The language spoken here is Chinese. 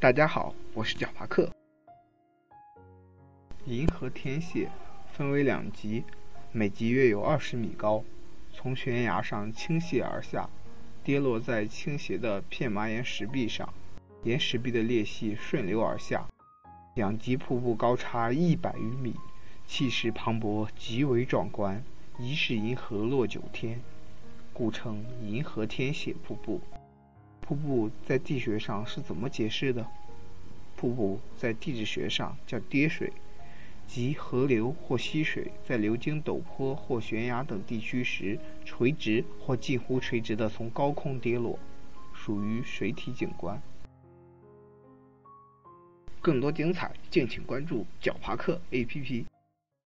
大家好，我是角爬克。银河天蟹分为2级，每级约有20米高，从悬崖上倾泻而下，跌落在倾斜的片麻岩石壁上，岩石壁的裂隙顺流而下。2级瀑布高差100余米，气势磅礴，极为壮观，疑是银河落9天，故称银河天蟹瀑布。瀑布在地学上是怎么解释的？瀑布在地质学上叫跌水，即河流或溪水在流经陡坡或悬崖等地区时，垂直或近乎垂直地从高空跌落，属于水体景观。更多精彩，敬请关注角爬克 APP。